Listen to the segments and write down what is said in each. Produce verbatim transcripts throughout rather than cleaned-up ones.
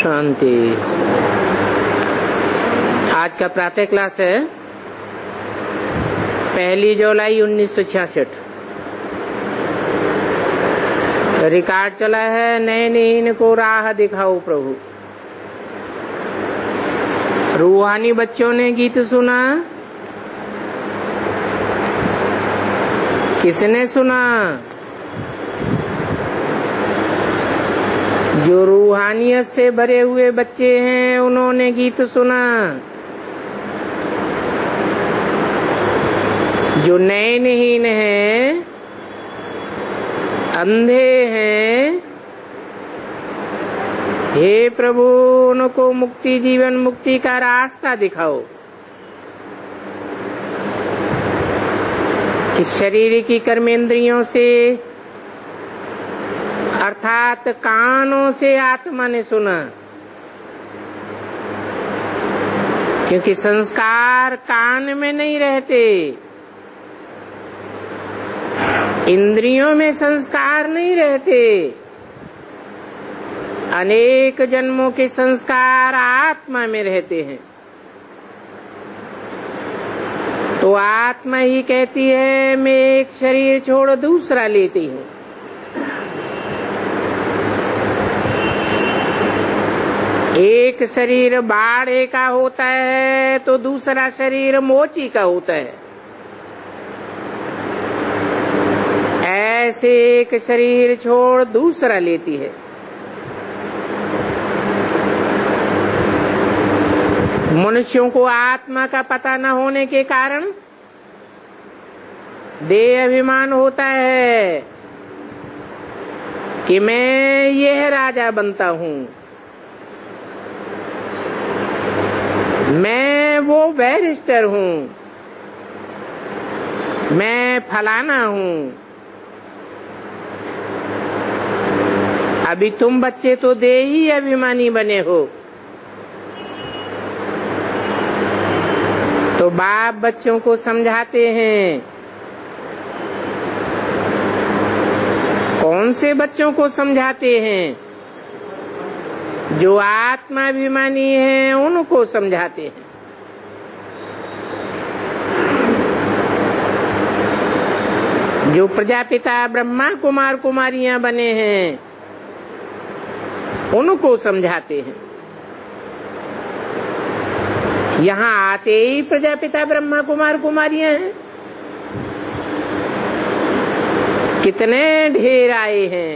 शांति। आज का प्रातः क्लास है पहली जुलाई उन्नीस सौ छियासठ। रिकॉर्ड चला है नयनहीन को राह दिखाओ प्रभु। रूहानी बच्चों ने गीत सुना, किसने सुना? जो रूहानियत से भरे हुए बच्चे हैं उन्होंने गीत सुना। जो नयनहीन हैं, अंधे हैं, हे प्रभु उनको मुक्ति, जीवन मुक्ति का रास्ता दिखाओ। इस शरीर की कर्मेंद्रियों से अर्थात कानों से आत्मा ने सुना, क्योंकि संस्कार कान में नहीं रहते, इंद्रियों में संस्कार नहीं रहते। अनेक जन्मों के संस्कार आत्मा में रहते हैं। तो आत्मा ही कहती है मैं एक शरीर छोड़ दूसरा लेती हूँ। एक शरीर बाड़े का होता है तो दूसरा शरीर मोची का होता है। ऐसे एक शरीर छोड़ दूसरा लेती है। मनुष्यों को आत्मा का पता न होने के कारण देह अभिमान होता है कि मैं यह राजा बनता हूँ, मैं वो बैरिस्टर हूँ, मैं फलाना हूँ। अभी तुम बच्चे तो देही अभिमानी बने हो। तो बाप बच्चों को समझाते हैं। कौन से बच्चों को समझाते हैं? जो आत्माभिमानी हैं उनको समझाते हैं। जो प्रजापिता ब्रह्मा कुमार कुमारियां बने हैं उनको समझाते हैं। यहाँ आते ही प्रजापिता ब्रह्मा कुमार कुमारियां हैं। कितने ढेर आए हैं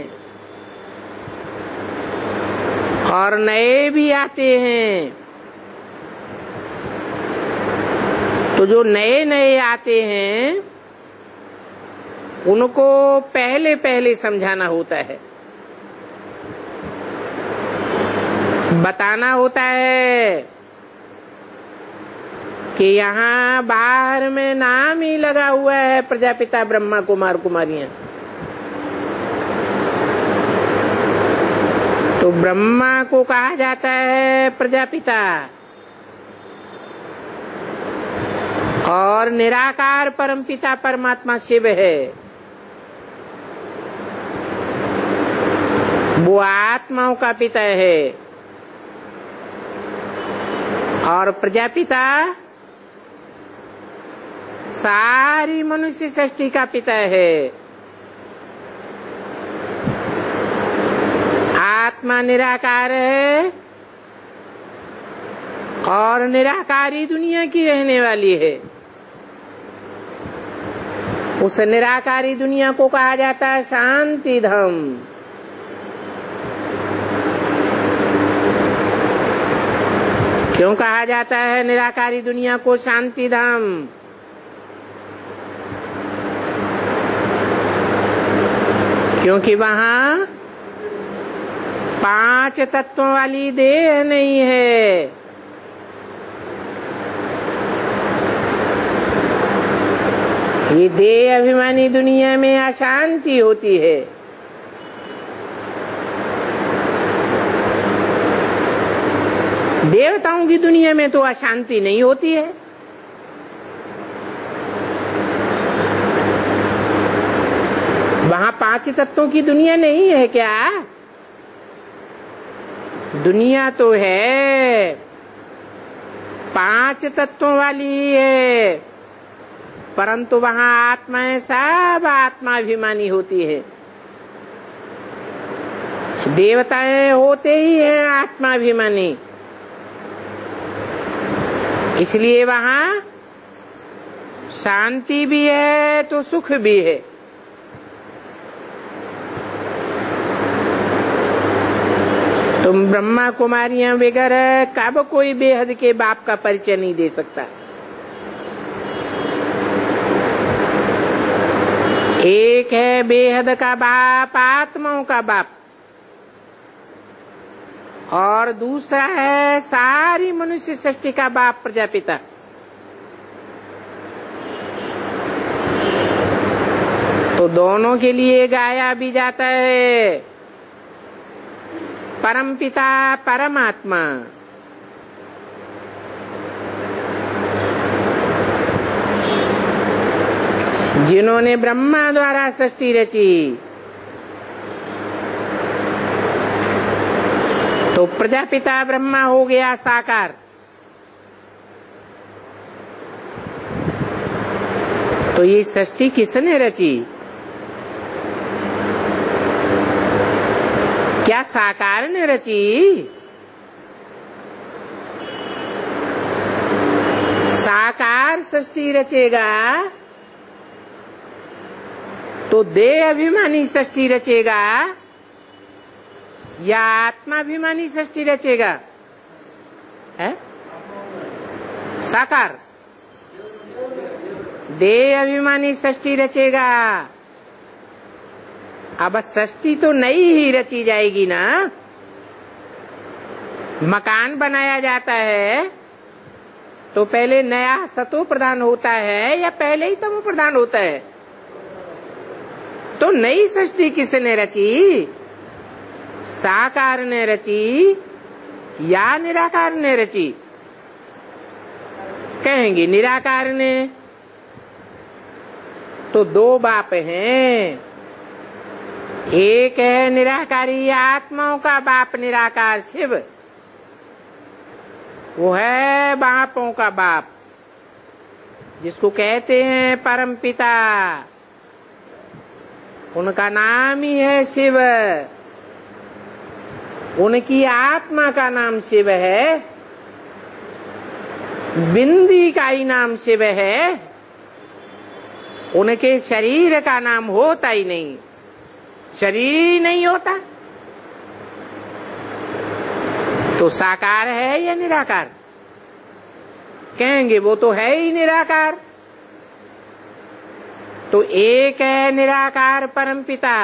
और नए भी आते हैं। तो जो नए नए आते हैं उनको पहले पहले समझाना होता है, बताना होता है कि यहाँ बाहर में नाम ही लगा हुआ है प्रजापिता ब्रह्मा कुमार कुमारियां। तो ब्रह्मा को कहा जाता है प्रजापिता और निराकार परमपिता परमात्मा शिव है। वो आत्माओं का पिता है और प्रजापिता सारी मनुष्य सृष्टि का पिता है। आत्मा निराकार है और निराकारी दुनिया की रहने वाली है। उस निराकारी दुनिया को कहा जाता है शांति धाम। क्यों कहा जाता है निराकारी दुनिया को शांति धाम? क्योंकि वहाँ पांच तत्वों वाली देह नहीं है। ये देह अभिमानी दुनिया में अशांति होती है। देवताओं की दुनिया में तो अशांति नहीं होती है। वहाँ पांच तत्वों की दुनिया नहीं है क्या? दुनिया तो है पांच तत्वों वाली ही है, परंतु वहां आत्माएं सब आत्माभिमानी होती है। देवताएं होते ही हैं आत्माभिमानी, इसलिए वहां शांति भी है तो सुख भी है। तुम ब्रह्मा कुमारियां वगैरह कब कोई बेहद के बाप का परिचय नहीं दे सकता। एक है बेहद का बाप, आत्माओं का बाप, और दूसरा है सारी मनुष्य सृष्टि का बाप, प्रजापिता। तो दोनों के लिए गाया भी जाता है परमपिता परमात्मा। जिन्होंने ब्रह्मा द्वारा सृष्टि रची, तो प्रजापिता ब्रह्मा हो गया साकार। तो ये सृष्टि किसने रची? क्या साकार ने रची? साकार सृष्टि रचेगा तो देह अभिमानी सृष्टि रचेगा या आत्माभिमानी सृष्टि रचेगा? है साकार देह अभिमानी सृष्टि रचेगा। अब सृष्टि तो नई ही रची जाएगी ना। मकान बनाया जाता है तो पहले नया सतो प्रदान होता है या पहले ही तमो प्रदान होता है? तो नई सृष्टि किसने रची? साकार ने रची या निराकार ने रची? कहेंगे निराकार ने। तो दो बाप हैं, एक है निराकारी आत्माओं का बाप निराकार शिव, वो है बापों का बाप, जिसको कहते हैं परम पिता। उनका नाम ही है शिव, उनकी आत्मा का नाम शिव है, बिंदी का ही नाम शिव है, उनके शरीर का नाम होता ही नहीं, शरीर नहीं होता। तो साकार है या निराकार? कहेंगे वो तो है ही निराकार। तो एक है निराकार परमपिता,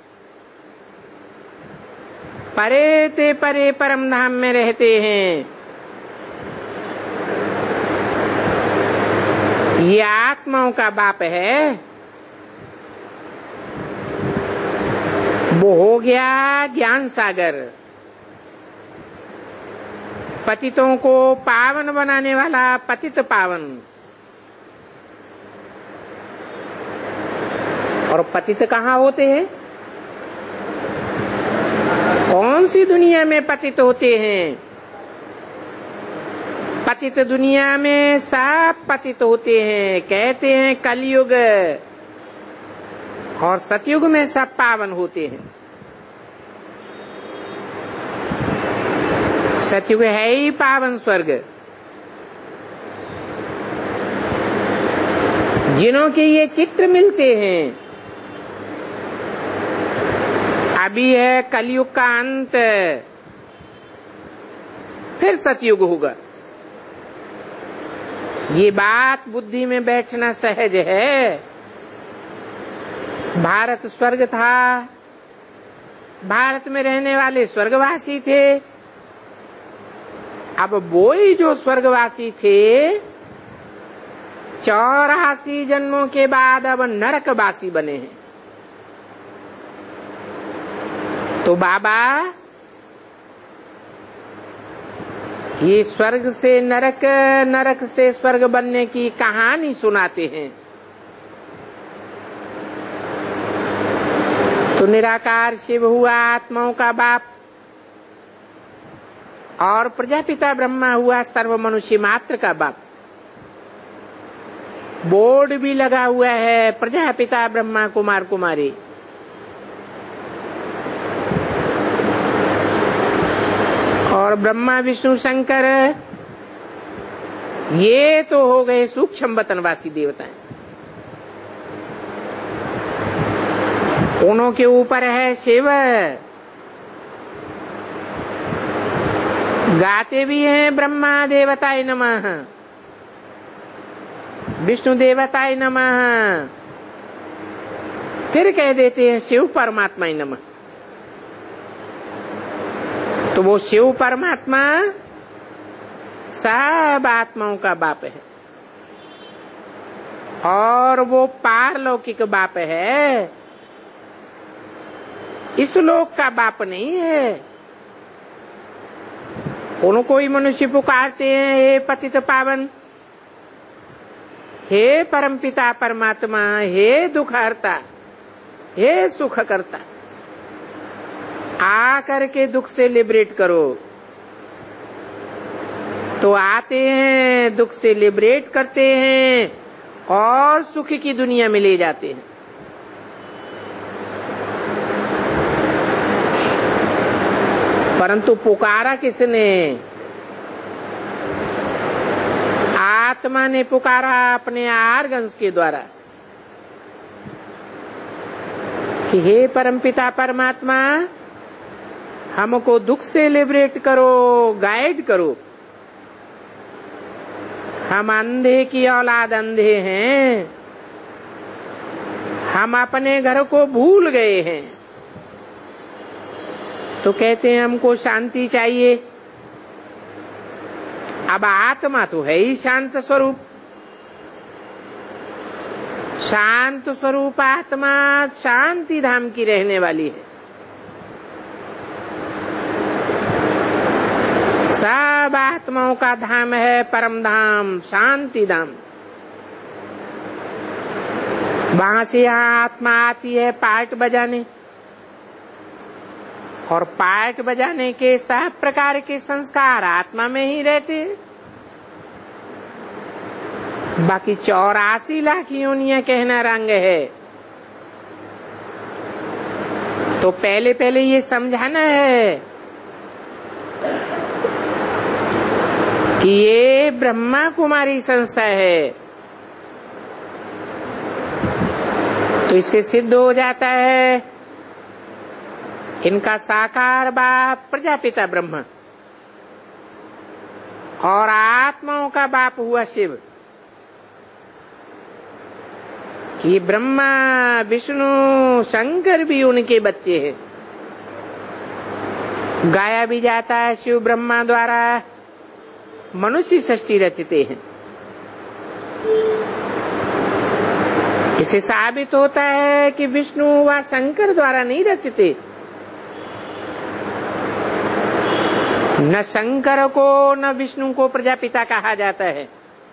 परे ते परे परम धाम में रहते हैं। ये आत्माओं का बाप है। वो हो गया ज्ञान सागर, पतितों को पावन बनाने वाला पतित पावन। और पतित कहाँ होते हैं? कौन सी दुनिया में पतित होते हैं? पतित दुनिया में सब पतित होते हैं, कहते हैं कलयुग, और सतयुग में सब पावन होते हैं। सतयुग है ही पावन स्वर्ग। जिन्हों के ये चित्र मिलते हैं, अभी है कलयुग का अंत, फिर सतयुग होगा। ये बात बुद्धि में बैठना सहज है। भारत स्वर्ग था, भारत में रहने वाले स्वर्गवासी थे। अब वो ही जो स्वर्गवासी थे चौरासी जन्मों के बाद अब नरकवासी बने हैं। तो बाबा ये स्वर्ग से नरक, नरक से स्वर्ग बनने की कहानी सुनाते हैं। तो निराकार शिव हुआ आत्माओं का बाप, और प्रजापिता ब्रह्मा हुआ सर्व मनुष्य मात्र का बाप। बोर्ड भी लगा हुआ है प्रजापिता ब्रह्मा कुमार कुमारी। और ब्रह्मा विष्णु शंकर ये तो हो गए सूक्ष्म वतनवासी देवताएं। उन्हों के ऊपर है शिव। गाते भी हैं ब्रह्मा देवताय नमः, विष्णु देवताय नमः, फिर कह देते हैं शिव परमात्माय नमः। तो वो शिव परमात्मा सब आत्माओं का बाप है और वो पारलौकिक बाप है, इस लोक का बाप नहीं है। उनको ही मनुष्य पुकारते हैं हे पतित पावन, हे परमपिता परमात्मा, हे दुख हरता, हे सुख करता, आकर के दुख से लिबरेट करो। तो आते हैं, दुख से लिबरेट करते हैं और सुख की दुनिया में ले जाते हैं। परंतु पुकारा किसने? आत्मा ने पुकारा अपने आर्गन्स के द्वारा कि हे परमपिता परमात्मा, हमको दुख से लिबरेट करो, गाइड करो। हम अंधे की औलाद अंधे हैं, हम अपने घर को भूल गए हैं। तो कहते हैं हमको शांति चाहिए। अब आत्मा तो है ही शांत स्वरूप, शांत स्वरूप आत्मा शांति धाम की रहने वाली है। सब आत्माओं का धाम है परम धाम, शांति धाम। वहां से यहाँ आत्मा आती है पार्ट बजाने, और पार्ट बजाने के सब प्रकार के संस्कार आत्मा में ही रहते हैं। बाकी चौरासी लाख योनियां कहना रंग है। तो पहले पहले ये समझाना है कि ये ब्रह्मा कुमारी संस्था है। तो इससे सिद्ध हो जाता है इनका साकार बाप प्रजापिता ब्रह्मा और आत्माओं का बाप हुआ शिव। कि ब्रह्मा विष्णु शंकर भी उनके बच्चे हैं। गाया भी जाता है शिव ब्रह्मा द्वारा मनुष्य सृष्टि रचते हैं। इसे साबित होता है कि विष्णु व शंकर द्वारा नहीं रचते। न शंकर को न विष्णु को प्रजापिता कहा जाता है।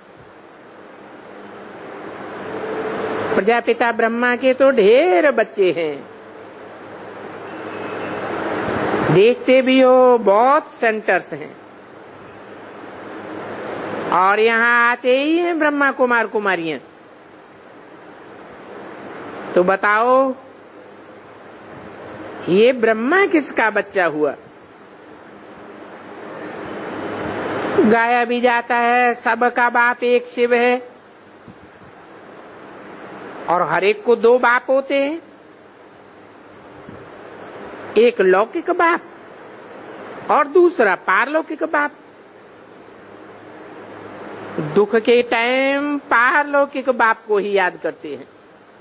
प्रजापिता ब्रह्मा के तो ढेर बच्चे हैं, देखते भी हो बहुत सेंटर्स हैं। और यहाँ आते ही हैं ब्रह्मा कुमार कुमारियां। तो बताओ ये ब्रह्मा किसका बच्चा हुआ? गाया भी जाता है सबका बाप एक शिव है और हर एक को दो बाप होते हैं। एक लौकिक बाप और दूसरा पारलौकिक बाप। दुख के टाइम पारलौकिक बाप को ही याद करते हैं।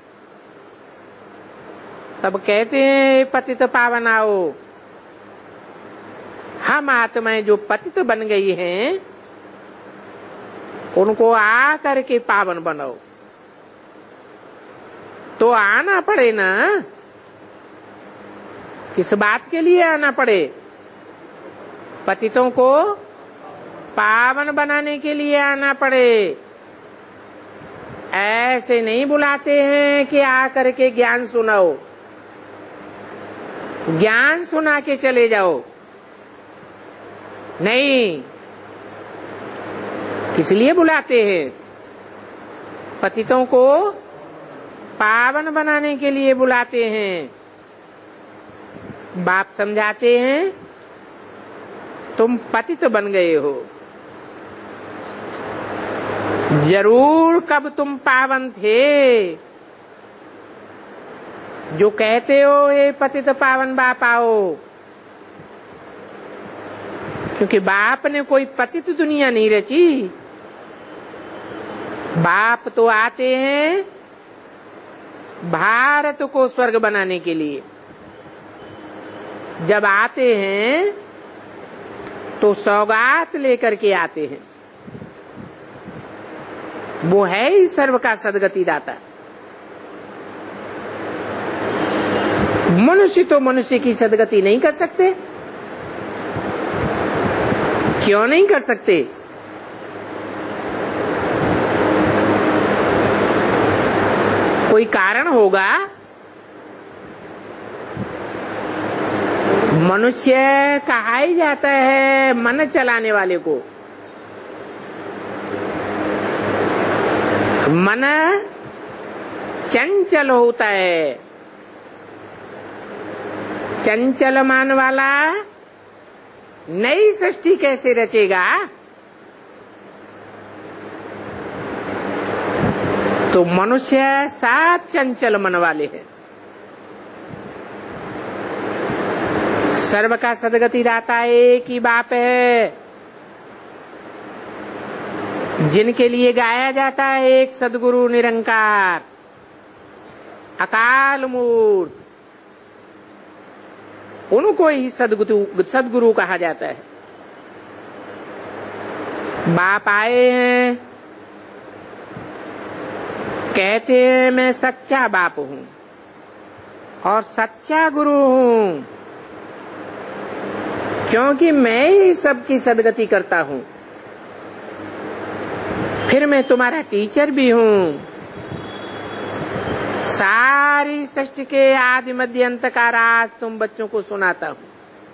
तब कहते हैं पतित पावन आओ, हम आत्माएं जो पतित बन गई हैं उनको आ करके पावन बनाओ। तो आना पड़े ना, किस बात के लिए आना पड़े? पतितों को पावन बनाने के लिए आना पड़े। ऐसे नहीं बुलाते हैं कि आकर के ज्ञान सुनाओ, ज्ञान सुना के चले जाओ। नहीं, किस लिए बुलाते हैं? पतितों को पावन बनाने के लिए बुलाते हैं। बाप समझाते हैं तुम पतित बन गए हो, जरूर कब तुम पावन थे। जो कहते हो ये पतित पावन बाप आओ, क्योंकि बाप ने कोई पतित दुनिया नहीं रची। बाप तो आते हैं भारत को स्वर्ग बनाने के लिए। जब आते हैं तो सौगात लेकर के आते हैं। वो है ही सर्व का सदगति दाता। मनुष्य तो मनुष्य की सदगति नहीं कर सकते। क्यों नहीं कर सकते? कोई कारण होगा। मनुष्य कहा ही जाता है मन चलाने वाले को। मन चंचल होता है। चंचल मन वाला नई सृष्टि कैसे रचेगा? तो मनुष्य सात चंचल मन वाले हैं। सर्व का सदगति दाता एक ही बाप है, जिनके लिए गाया जाता है एक सदगुरु निरंकार अकाल मूर्त। उनको ही सदगुरु सदगुरु कहा जाता है। बाप आए हैं, कहते हैं मैं सच्चा बाप हूं और सच्चा गुरु हूं, क्योंकि मैं ही सबकी सदगति करता हूं। फिर मैं तुम्हारा टीचर भी हूं। सारी सृष्टि के आदि मध्य अंत का राज तुम बच्चों को सुनाता हूं।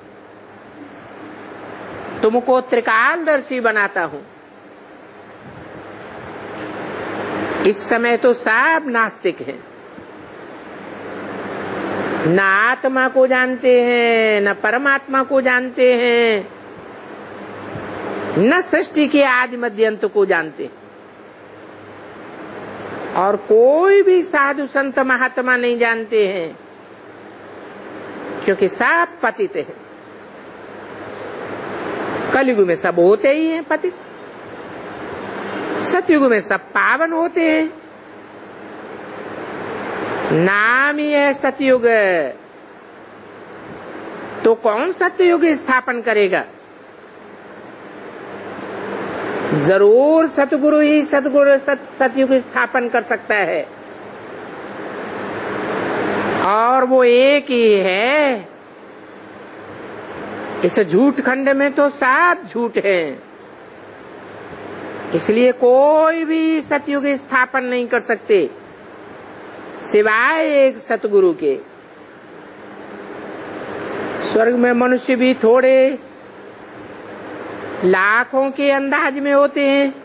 तुमको त्रिकालदर्शी बनाता हूं। इस समय तो सब नास्तिक हैं, न आत्मा को जानते हैं, न परमात्मा को जानते हैं, न सृष्टि के आदि मध्य अंत को जानते हैं। और कोई भी साधु संत महात्मा नहीं जानते हैं, क्योंकि सब पतित है। कलयुग में सब होते ही हैं पतित, सतयुग में सब पावन होते हैं। नाम ही है सतयुग। तो कौन सतयुग स्थापन करेगा? जरूर सतगुरु ही सतगुरु सत, सतयुग स्थापन कर सकता है। और वो एक ही है। इस झूठ खंड में तो सब झूठ है, इसलिए कोई भी सतयुग स्थापन नहीं कर सकते सिवाय एक सतगुरु के। स्वर्ग में मनुष्य भी थोड़े लाखों के अंदाज में होते हैं।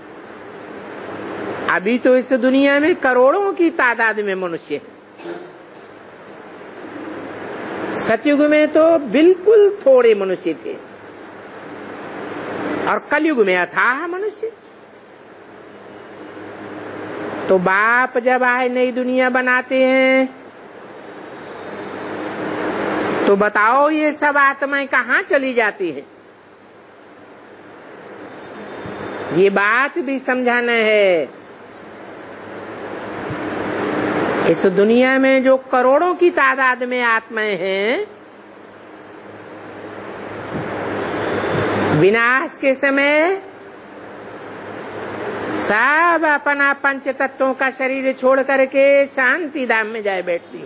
अभी तो इस दुनिया में करोड़ों की तादाद में मनुष्य है। सतयुग में तो बिल्कुल थोड़े मनुष्य थे और कलयुग में अथाह मनुष्य। तो बाप जब आए नई दुनिया बनाते हैं तो बताओ ये सब आत्माएं कहाँ चली जाती हैं? ये बात भी समझाना है। इस दुनिया में जो करोड़ों की तादाद में आत्माएं हैं, विनाश के समय सब अपना पंच तत्वों का शरीर छोड़ करके शांति धाम में जाए बैठती।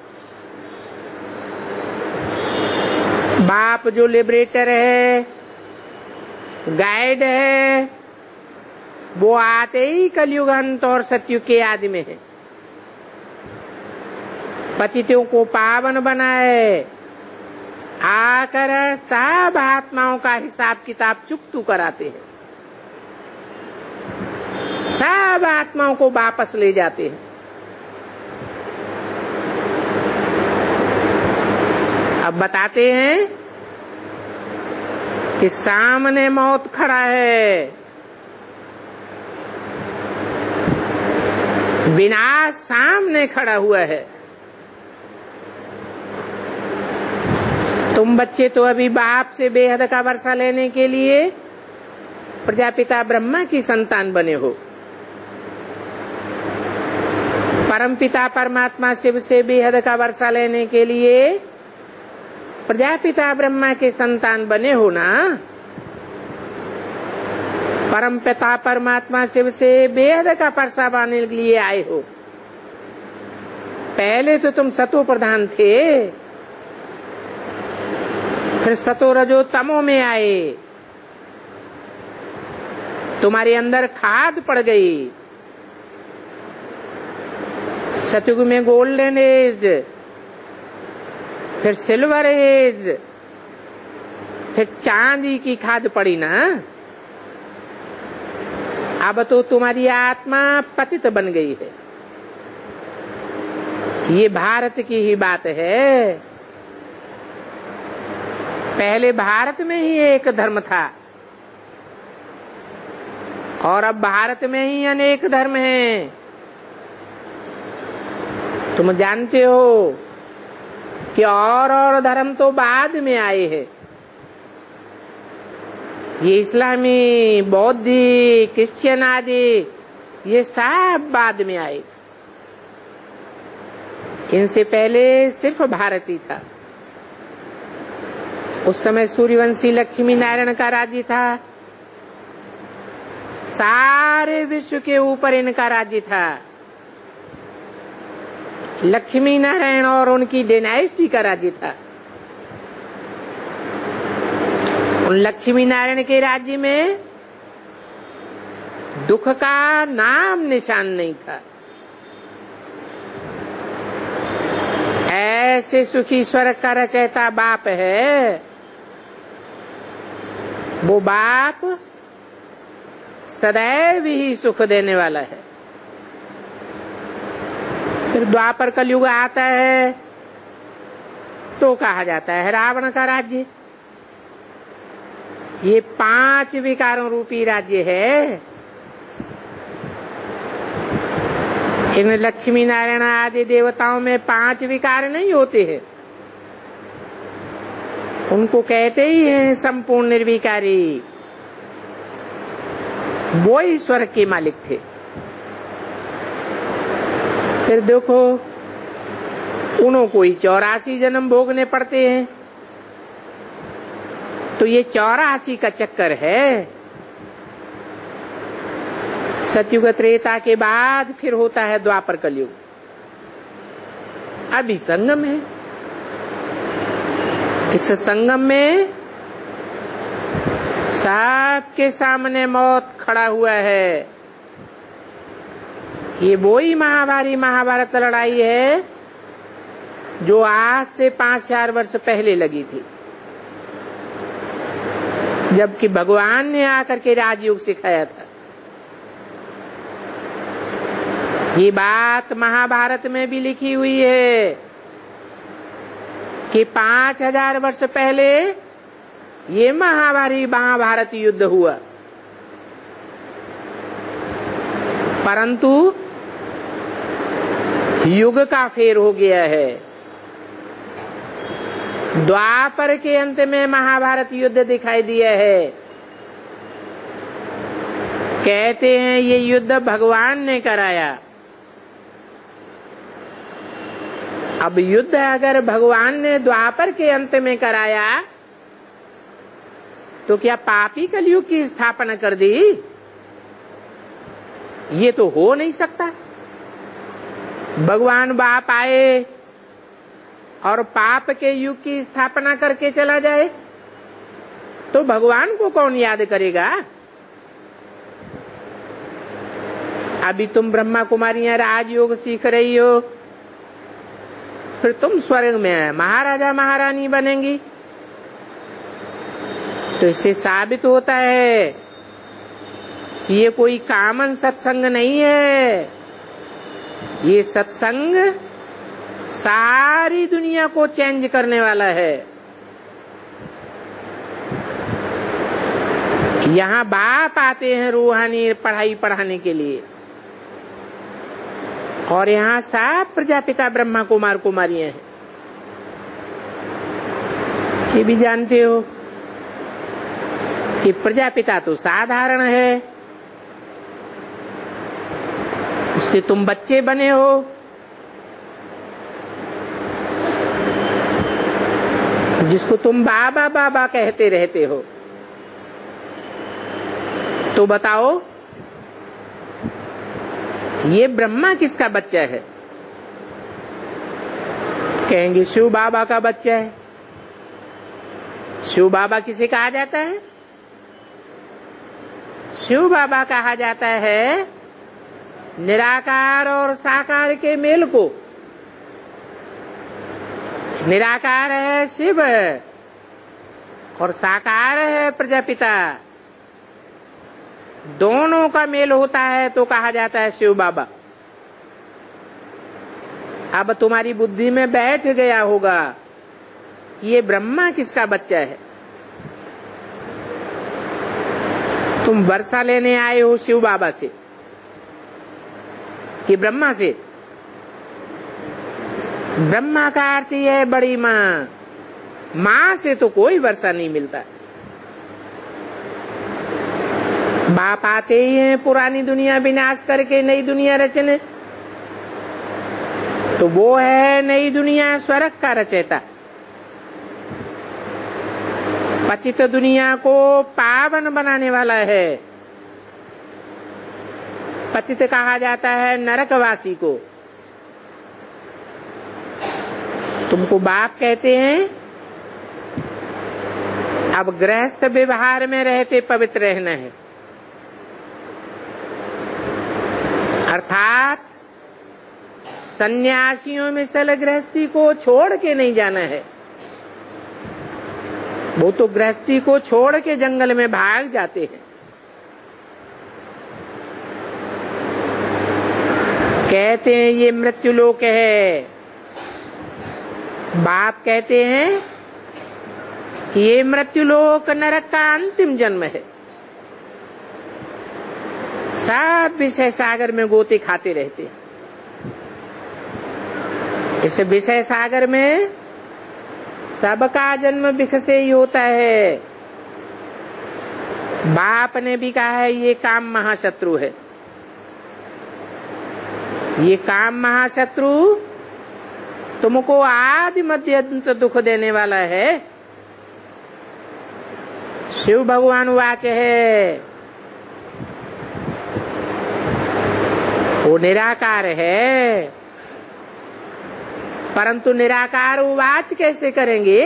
बाप जो लिबरेटर है, गाइड है, वो आते ही कलयुग अंत और सतयुग के आदि में है। पतितों को पावन बनाए, आकर सब आत्माओं का हिसाब किताब चुकतू कराते हैं, सब आत्माओं को वापस ले जाते हैं। अब बताते हैं कि सामने मौत खड़ा है, विनाश सामने खड़ा हुआ है। तुम बच्चे तो अभी बाप से बेहद का वर्षा लेने के लिए प्रजापिता ब्रह्मा की संतान बने हो, परमपिता परमात्मा शिव से बेहद का वर्षा लेने के लिए प्रजापिता ब्रह्मा के संतान बने हो ना। परमपिता परमात्मा शिव से बेहद का वर्षा पाने के लिए आए हो। पहले तो तुम सतो प्रधान थे, फिर सतो रजो तमो में आए, तुम्हारे अंदर खाद पड़ गई। सतयुग में गोल्डन एज, फिर सिल्वर एज, फिर चांदी की खाद पड़ी ना। अब तो तुम्हारी आत्मा पतित बन गई है। ये भारत की ही बात है। पहले भारत में ही एक धर्म था और अब भारत में ही अनेक धर्म हैं। तुम जानते हो कि और और धर्म तो बाद में आए हैं। ये इस्लामी, बौद्धी, क्रिश्चियन आदि ये सब बाद में आए। इनसे पहले सिर्फ भारत ही था। उस समय सूर्यवंशी लक्ष्मी नारायण का राज्य था, सारे विश्व के ऊपर इनका राज्य था। लक्ष्मी नारायण और उनकी डायनेस्टी का राज्य था। उन लक्ष्मी नारायण के राज्य में दुख का नाम निशान नहीं था। ऐसे सुखी स्वर्ग का रचयिता बाप है। वो बाप सदैव ही सुख देने वाला है। फिर द्वापर कलयुग आता है तो कहा जाता है रावण का राज्य। ये पांच विकारों रूपी राज्य है। इन लक्ष्मी नारायण आदि देवताओं में पांच विकार नहीं होते हैं। उनको कहते ही हैं संपूर्ण निर्विकारी। वो ही स्वर्ग के मालिक थे। फिर देखो उन्हों को ही चौरासी जन्म भोगने पड़ते हैं। तो ये चौरासी का चक्कर है। सतयुग त्रेता के बाद फिर होता है द्वापर कलयुग। अभी संगम है। इस संगम में सबके सामने मौत खड़ा हुआ है। ये वो ही महाभारी महाभारत लड़ाई है जो आज से पांच चार वर्ष पहले लगी थी, जबकि भगवान ने आकर के राजयोग सिखाया था। ये बात महाभारत में भी लिखी हुई है कि पांच हजार वर्ष पहले ये महाभारी महाभारत युद्ध हुआ, परंतु युग का फेर हो गया है। द्वापर के अंत में महाभारत युद्ध दिखाई दिया है। कहते हैं ये युद्ध भगवान ने कराया। अब युद्ध अगर भगवान ने द्वापर के अंत में कराया तो क्या पापी कलयुग की स्थापना कर दी? ये तो हो नहीं सकता। भगवान बाप आए और पाप के युग की स्थापना करके चला जाए तो भगवान को कौन याद करेगा? अभी तुम ब्रह्मा कुमारियां राजयोग सीख रही हो, फिर तुम स्वर्ग में महाराजा महारानी बनेंगी। तो इससे साबित होता है कि ये कोई कॉमन सत्संग नहीं है, ये सत्संग सारी दुनिया को चेंज करने वाला है। यहाँ बाप आते हैं रूहानी पढ़ाई पढ़ाने के लिए, और यहाँ सब प्रजापिता ब्रह्मा कुमार कुमारियां हैं। ये भी जानते हो कि प्रजापिता तो साधारण है, उसके तुम बच्चे बने हो। जिसको तुम बाबा बाबा कहते रहते हो, तो बताओ ये ब्रह्मा किसका बच्चा है? कहेंगे शिव बाबा का बच्चा है। शिव बाबा किसे कहा जाता है? शिव बाबा कहा जाता है निराकार और साकार के मेल को। निराकार है शिव और साकार है प्रजापिता, दोनों का मेल होता है तो कहा जाता है शिव बाबा। अब तुम्हारी बुद्धि में बैठ गया होगा ये ब्रह्मा किसका बच्चा है। तुम वर्षा लेने आए हो शिव बाबा से कि ब्रह्मा से? ब्रह्मा का अर्थ यह है बड़ी माँ। माँ से तो कोई वर्षा नहीं मिलता। बाप आते ही हैं पुरानी दुनिया विनाश करके नई दुनिया रचने, तो वो है नई दुनिया स्वर्ग का रचयिता। पतित दुनिया को पावन बनाने वाला है। पतित कहा जाता है नरकवासी को। तुमको बाप कहते हैं, अब गृहस्थ व्यवहार में रहते पवित्र रहना है, अर्थात सन्यासियों में सल गृहस्थी को छोड़ के नहीं जाना है। वो तो गृहस्थी को छोड़ के जंगल में भाग जाते हैं। कहते हैं ये मृत्युलोक है। बाप कहते हैं कि ये मृत्युलोक नरक का अंतिम जन्म है। सब विषय सागर में गोते खाते रहते हैं। इस विषय सागर में सबका जन्म विख से ही होता है। बाप ने भी कहा है ये काम महाशत्रु है। ये काम महाशत्रु तुमको आदि मध्य अंत दुख देने वाला है। शिव भगवान वाच है, वो निराकार है, परंतु निराकार उवाच कैसे करेंगे?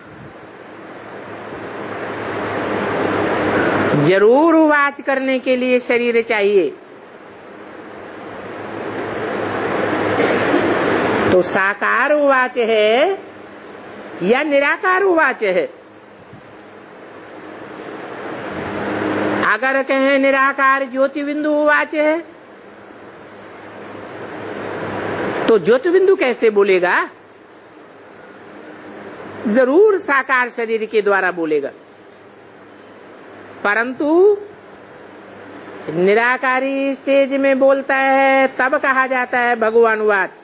जरूर उवाच करने के लिए शरीर चाहिए। तो साकार उवाच है या निराकार उवाच है? अगर कहें निराकार ज्योति बिंदु उवाच है तो ज्योति बिंदु कैसे बोलेगा? जरूर साकार शरीर के द्वारा बोलेगा, परंतु निराकारी स्टेज में बोलता है तब कहा जाता है भगवान वाच।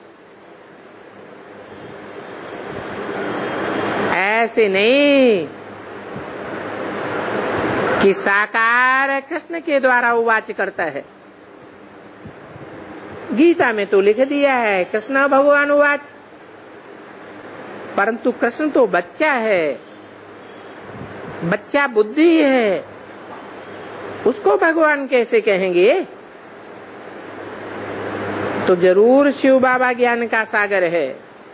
ऐसे नहीं कि साकार कृष्ण के द्वारा उवाच करता है। गीता में तो लिख दिया है कृष्ण भगवान उवाच, परंतु कृष्ण तो बच्चा है, बच्चा बुद्धि है, उसको भगवान कैसे कहेंगे? तो जरूर शिव बाबा ज्ञान का सागर है,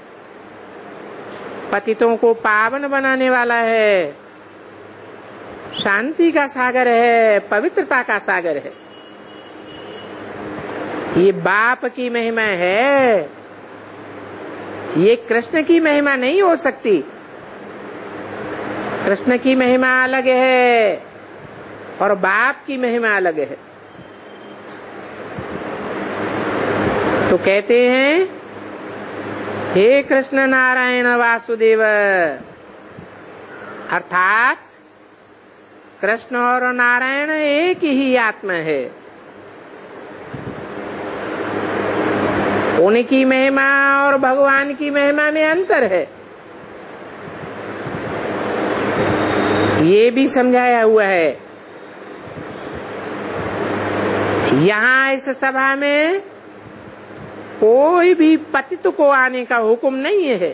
पतितों को पावन बनाने वाला है, शांति का सागर है, पवित्रता का सागर है। ये बाप की महिमा है, ये कृष्ण की महिमा नहीं हो सकती। कृष्ण की महिमा अलग है और बाप की महिमा अलग है। तो कहते हैं, हे कृष्ण नारायण वासुदेव, अर्थात कृष्ण और नारायण एक ही आत्मा है। उनकी महिमा और भगवान की महिमा में अंतर है, ये भी समझाया हुआ है। यहाँ इस सभा में कोई भी पतित को आने का हुक्म नहीं है।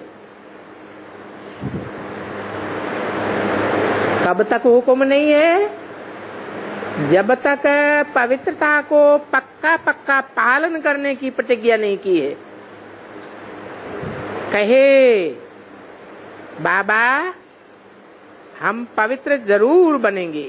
कब तक हुक्म नहीं है? जब तक पवित्रता को पक्का पक्का पालन करने की प्रतिज्ञा नहीं की है। कहे बाबा हम पवित्र जरूर बनेंगे।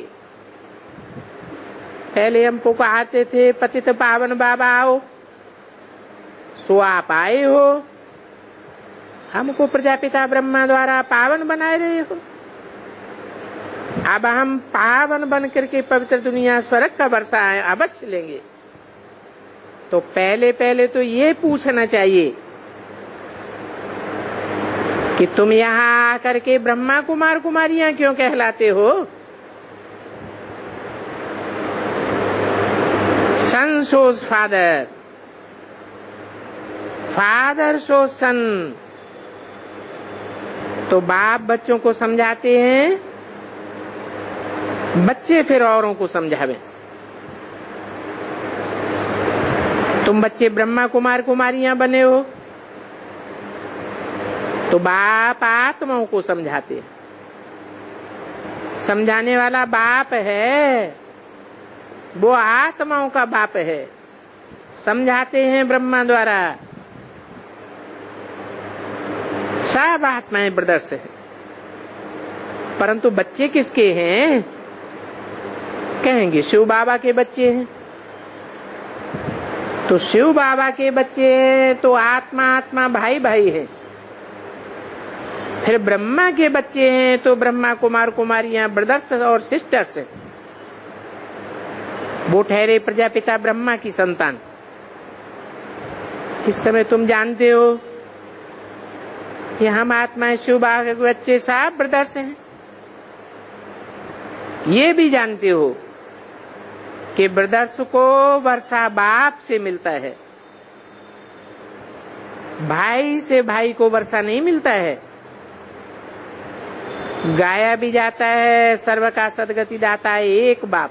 पहले हम पुकारते थे पतित पावन बाबा आओ, सो आप आए हो, हमको प्रजापिता ब्रह्मा द्वारा पावन बनाए रहे हो। अब हम पावन बन करके पवित्र दुनिया स्वर्ग का वर्षा अवश्य लेंगे। तो पहले पहले तो ये पूछना चाहिए कि तुम यहाँ आकर के ब्रह्मा कुमार कुमारियां क्यों कहलाते हो? Son shows father, father shows son. तो बाप बच्चों को समझाते हैं, बच्चे फिर औरों को समझावें। तुम बच्चे ब्रह्मा कुमार कुमारियां बने हो, तो बाप आत्माओं को समझाते हैं। समझाने वाला बाप है, वो आत्माओं का बाप है। समझाते हैं ब्रह्मा द्वारा। सब आत्माएं ब्रदर्स है, परंतु बच्चे किसके हैं? कहेंगे शिव बाबा के बच्चे हैं। तो शिव बाबा के बच्चे हैं तो आत्मा आत्मा भाई भाई है। फिर ब्रह्मा के बच्चे हैं तो ब्रह्मा कुमार कुमारियां ब्रदर्स और सिस्टर्स हैं। वो ठहरे प्रजापिता ब्रह्मा की संतान। इस समय तुम जानते हो कि हम आत्मा शिव बाबा के बच्चे सब ब्रदर्स हैं। ये भी जानते हो कि ब्रदर्स को वर्षा बाप से मिलता है, भाई से भाई को वर्षा नहीं मिलता है। गाया भी जाता है सर्व का सदगति दाता है एक बाप।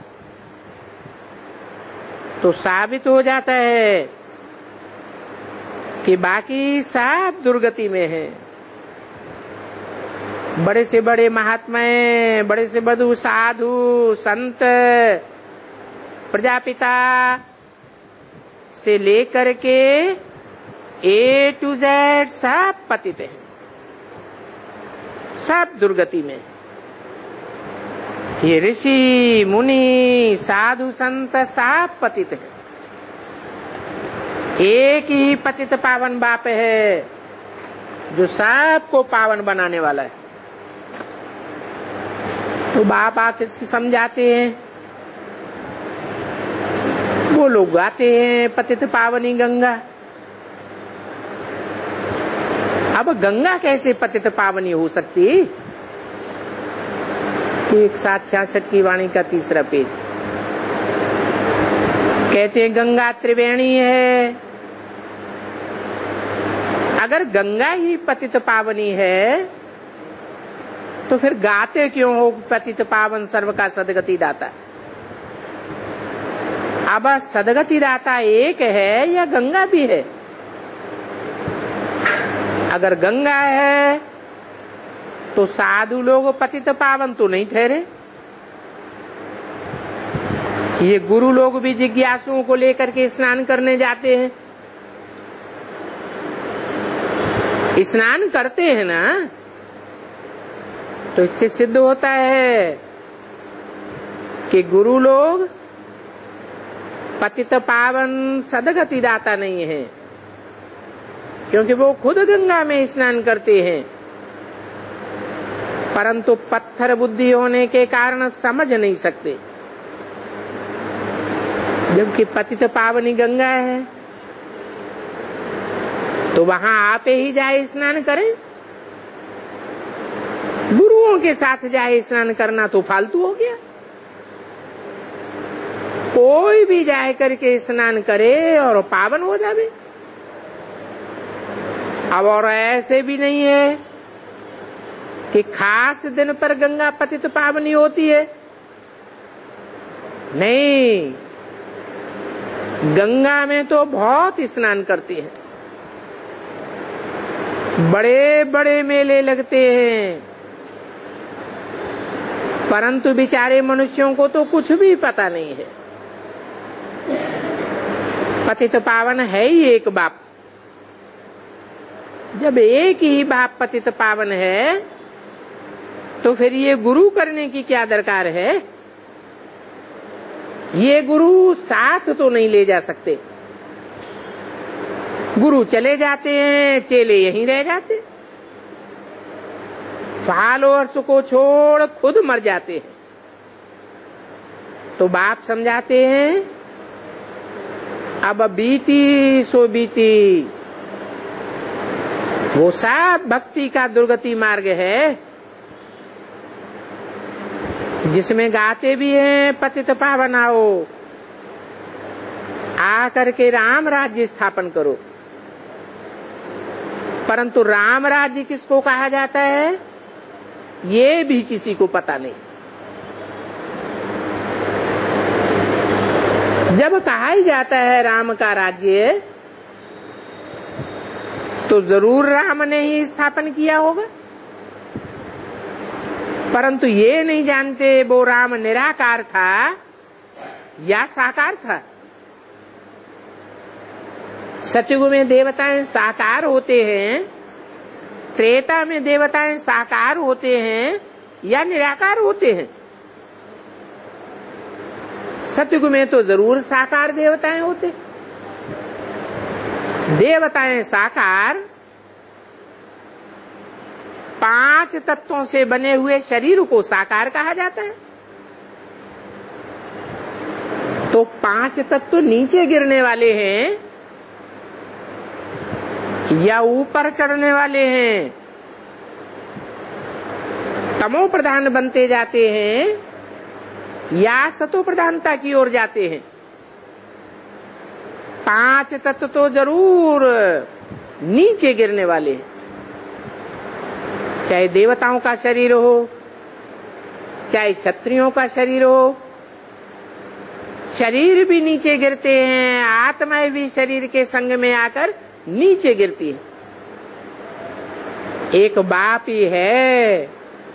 तो साबित हो जाता है कि बाकी सब दुर्गति में है। बड़े से बड़े महात्माएं, बड़े से बड़े साधु संत, प्रजापिता से लेकर के ए टू जेड सब पतित हैं, सब दुर्गति में। ये ऋषि मुनि साधु संत सब पतित हैं। एक ही पतित पावन बाप है जो सबको पावन बनाने वाला है। तो बाप आके समझाते हैं, वो लोग गाते हैं पतित पावनी गंगा। अब गंगा कैसे पतित पावनी हो सकती? एक सात छियासठ की वाणी का तीसरा पेज कहते हैं गंगा त्रिवेणी है। अगर गंगा ही पतित पावनी है तो फिर गाते क्यों हो पतित पावन सर्व का सदगति दाता? अब सदगति दाता एक है या गंगा भी है? अगर गंगा है तो साधु लोग पतित पावन तो नहीं ठहरे। ये गुरु लोग भी जिज्ञासुओं को लेकर के स्नान करने जाते हैं। स्नान करते हैं ना, तो इससे सिद्ध होता है कि गुरु लोग पतित पावन सदगति दाता नहीं है, क्योंकि वो खुद गंगा में स्नान करते हैं। परंतु पत्थर बुद्धि होने के कारण समझ नहीं सकते। जबकि पतित पावनी गंगा है तो वहां आप ही जाए स्नान करें। गुरुओं के साथ जाए स्नान करना तो फालतू हो गया। कोई भी जाए करके स्नान करे और पावन हो जावे। अब और ऐसे भी नहीं है कि खास दिन पर गंगा पतित पावनी होती है। नहीं, गंगा में तो बहुत स्नान करती है। बड़े बड़े मेले लगते हैं, परंतु बेचारे मनुष्यों को तो कुछ भी पता नहीं है। पतित पावन है ही एक बाप। जब एक ही बाप पतित पावन है तो फिर ये गुरु करने की क्या दरकार है। ये गुरु साथ तो नहीं ले जा सकते। गुरु चले जाते हैं, चेले यहीं रह जाते। फॉलोअर्स को छोड़ खुद मर जाते हैं। तो बाप समझाते हैं अब बीती सो बीती। वो सब भक्ति का दुर्गति मार्ग है जिसमें गाते भी हैं पतित पावन आओ, आकर के राम राज्य स्थापन करो। परंतु राम राज्य किसको कहा जाता है ये भी किसी को पता नहीं। जब कहा ही जाता है राम का राज्य तो जरूर राम ने ही स्थापन किया होगा। परंतु ये नहीं जानते वो राम निराकार था या साकार था। सतयुग में देवताएं साकार होते हैं, त्रेता में देवताएं साकार होते हैं या निराकार होते हैं। सतयुग में तो जरूर साकार देवताएं होते। देवताएं साकार पांच तत्वों से बने हुए शरीर को साकार कहा जाता है। तो पांच तत्व नीचे गिरने वाले हैं या ऊपर चढ़ने वाले हैं, तमो प्रधान बनते जाते हैं या सतो प्रधानता की ओर जाते हैं। पांच तत्व तो जरूर नीचे गिरने वाले हैं। चाहे देवताओं का शरीर हो, चाहे क्षत्रियों का शरीर हो, शरीर भी नीचे गिरते हैं। आत्माएं भी शरीर के संग में आकर नीचे गिरती है। एक बाप ही है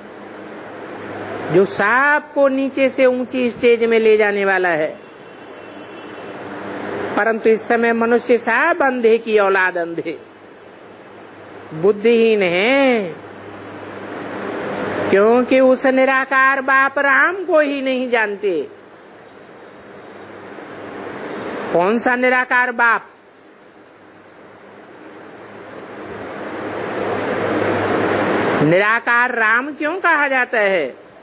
जो सबको नीचे से ऊंची स्टेज में ले जाने वाला है। परंतु इस समय मनुष्य सब अंधे की औलाद, अंधे बुद्धिहीन है, क्योंकि उस निराकार बाप राम को ही नहीं जानते। कौन सा निराकार बाप? निराकार राम क्यों कहा जाता है?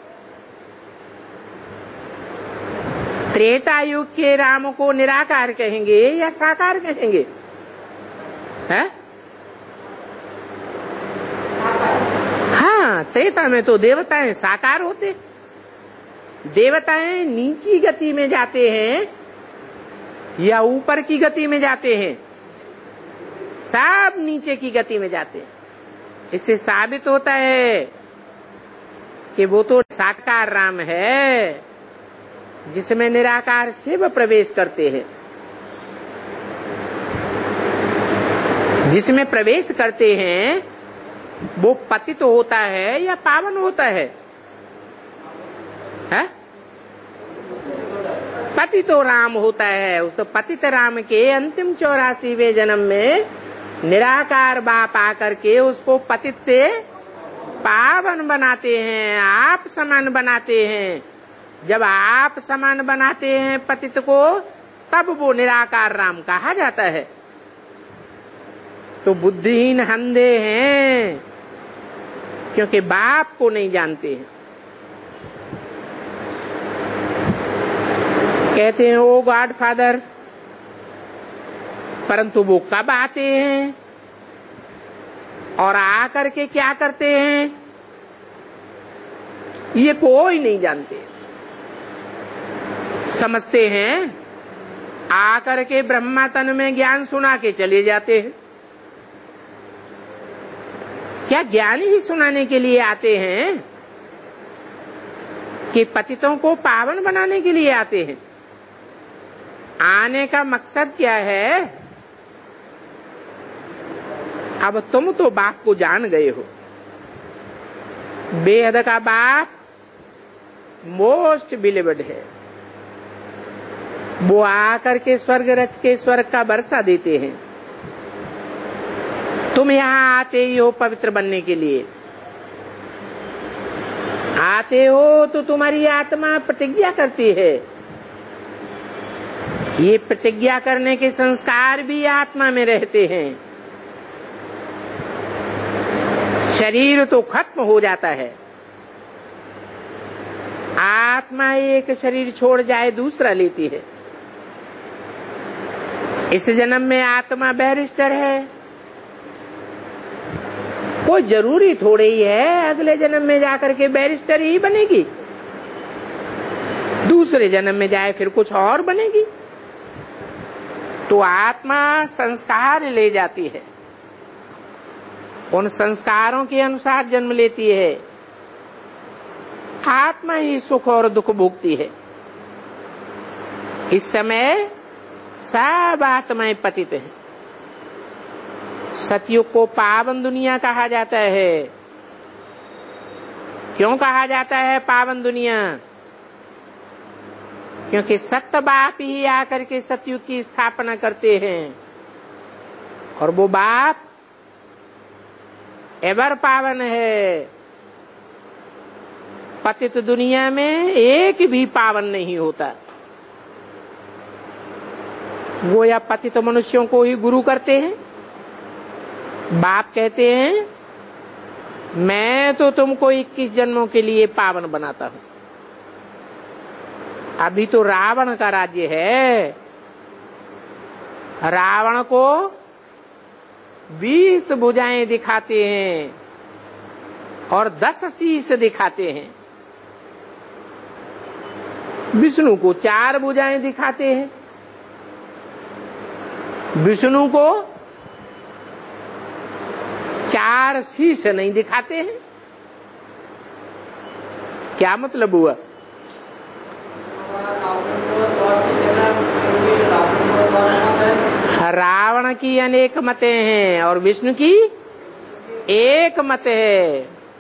त्रेता युग के राम को निराकार कहेंगे या साकार कहेंगे? है? हाँ, त्रेता में तो देवताएं साकार होते। देवताएं नीची गति में जाते हैं या ऊपर की गति में जाते हैं? सब नीचे की गति में जाते हैं। इससे साबित होता है कि वो तो साकार राम है जिसमें निराकार शिव प्रवेश करते हैं। जिसमें प्रवेश करते हैं वो पतित होता है या पावन होता है? है? पतित तो राम होता है। उस पतित राम के अंतिम चौरासीवें जन्म में निराकार बाप आकर के उसको पतित से पावन बनाते हैं, आप समान बनाते हैं। जब आप समान बनाते हैं पतित को, तब वो निराकार राम कहा जाता है। तो बुद्धिहीन अंधे हैं, क्योंकि बाप को नहीं जानते हैं। कहते हैं ओ गॉड फादर, परंतु वो कब आते हैं और आकर के क्या करते हैं ये कोई नहीं जानते। समझते हैं आकर के ब्रह्मा तन में ज्ञान सुना के चले जाते हैं। क्या ज्ञान ही सुनाने के लिए आते हैं कि पतितों को पावन बनाने के लिए आते हैं? आने का मकसद क्या है? अब तुम तो बाप को जान गए हो। बेहद का बाप मोस्ट बिलीवर्ड है। वो आकर के स्वर्ग रच के स्वर्ग का वर्षा देते हैं। तुम यहाँ आते ही हो पवित्र बनने के लिए। आते हो तो तुम्हारी आत्मा प्रतिज्ञा करती है। ये प्रतिज्ञा करने के संस्कार भी आत्मा में रहते हैं। शरीर तो खत्म हो जाता है। आत्मा एक शरीर छोड़ जाए दूसरा लेती है। इस जन्म में आत्मा बैरिस्टर है। कोई जरूरी थोड़े ही है अगले जन्म में जाकर के बैरिस्टर ही बनेगी। दूसरे जन्म में जाए फिर कुछ और बनेगी। तो आत्मा संस्कार ले जाती है, उन संस्कारों के अनुसार जन्म लेती है। आत्मा ही सुख और दुख भोगती है। इस समय सब आत्माएं पतित हैं। सतयुग को पावन दुनिया कहा जाता है। क्यों कहा जाता है पावन दुनिया? क्योंकि सत्य बाप ही आकर के सतयुग की स्थापना करते हैं और वो बाप एवर पावन है। पतित दुनिया में एक भी पावन नहीं होता। वो या पतित मनुष्यों को ही गुरु करते हैं। बाप कहते हैं मैं तो तुमको इक्कीस जन्मों के लिए पावन बनाता हूं। अभी तो रावण का राज्य है। रावण को बीस भुजाएं दिखाते हैं और दस शीश दिखाते हैं। विष्णु को चार भुजाएं दिखाते हैं। विष्णु को चार शीश नहीं दिखाते हैं। क्या मतलब हुआ? रावण की अनेक मतें हैं और विष्णु की एक मत है।